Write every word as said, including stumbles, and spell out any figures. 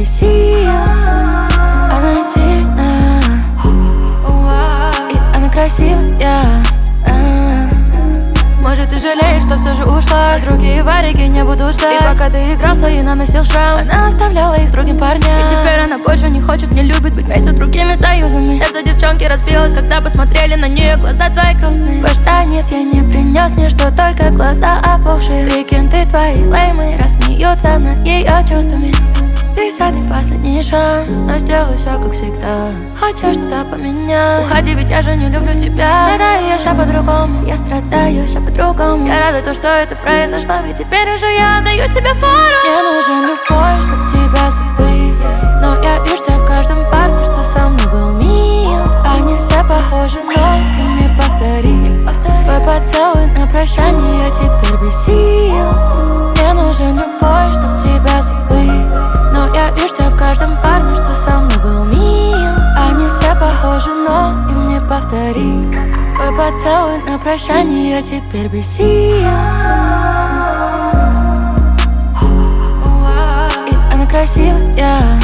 бесил. Она не сильна, и она красивая. Может, ты жалеешь, что все же ушла. Другие варики не буду ждать. И пока ты игрался и наносил шрам, она оставляла их другим парням. И теперь она больше не хочет, не любит быть вместе с другими союзами. Сердце девчонки разбилось, когда посмотрели на нее глаза твои грустные. Больше танец я не принес ничто, только глаза опухшие. Викенды твои леймы рассмеются над ее чувствами. Десятый последний шанс, но сделаю все как всегда. Хочешь что-то поменять? Уходи, ведь я же не люблю тебя. Страдаю я ща по-другому, я страдаю ща по-другому. Я рада то, что это произошло, ведь теперь уже я даю тебе фору. Мне нужен любовь, чтоб тебя забыть, но я вижу тебя в каждом парне, что со мной был мил. Они все похожи, но им не повторить. Твой поцелуй на прощание, я теперь без сил. Мне нужен любовь, чтоб тебя забыть, но я вижу тебя в каждом парне, что со мной был мил. Они все похожи, но им не повторить. Твой поцелуй на прощание, я теперь без сил. И она красивая.